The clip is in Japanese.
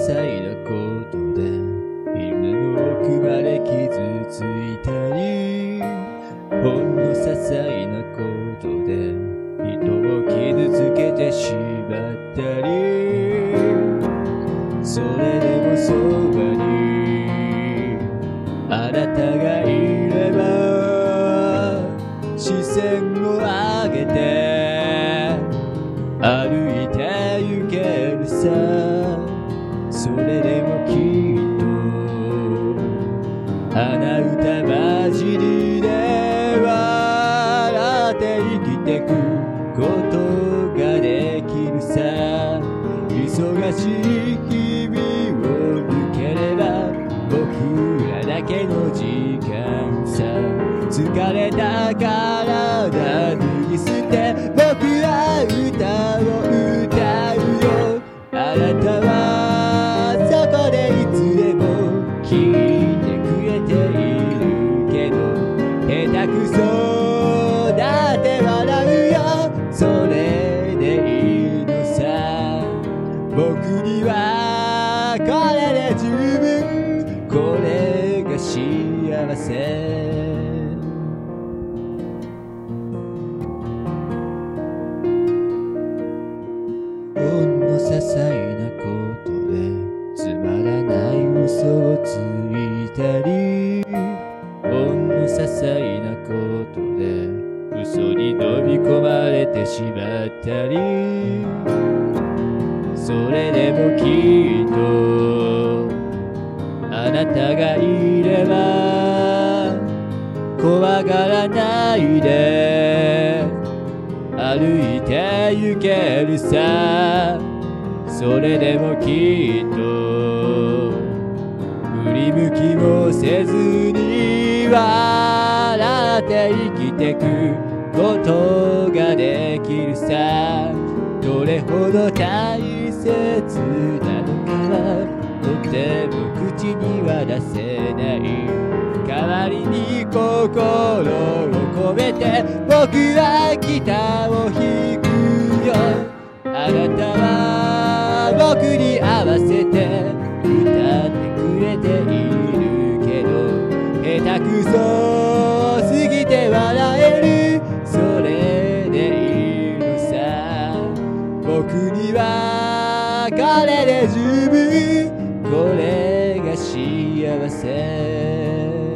細なことで胸の奥まで傷ついたり、ほんの些細なことで人を傷つけてしまったり、それでもそばにあなたがいれば視線を上げて歩いて行けるさ。それでもきっと鼻歌混じりで笑って生きてくことができるさ。忙しい日々を抜ければ僕らだけの時間さ。疲れた体脱ぎ捨て僕は歌を歌うよ。あなたはそこでいつでも聞いてくれているけど、下手くそだって笑うよ。それでいいのさ。僕にはこれで十分、これが幸せ。ほんの些細なことでつまらない嘘をついたり、ほんの些細なことで嘘に飲み込まれてしまったり、それでもきっとあなたがいれば怖がらないで歩いて行けるさ。それでもきっと振り向きもせずに笑って生きてくことができるさ。どれほど大切なのかはとても口には出せない。代わりに心を込めて僕はギターを弾くよ。あなたは僕に合わせて歌ってくれているけど、下手くそすぎて笑える。それでいいのさ。僕にはこれで十分、これが幸せ。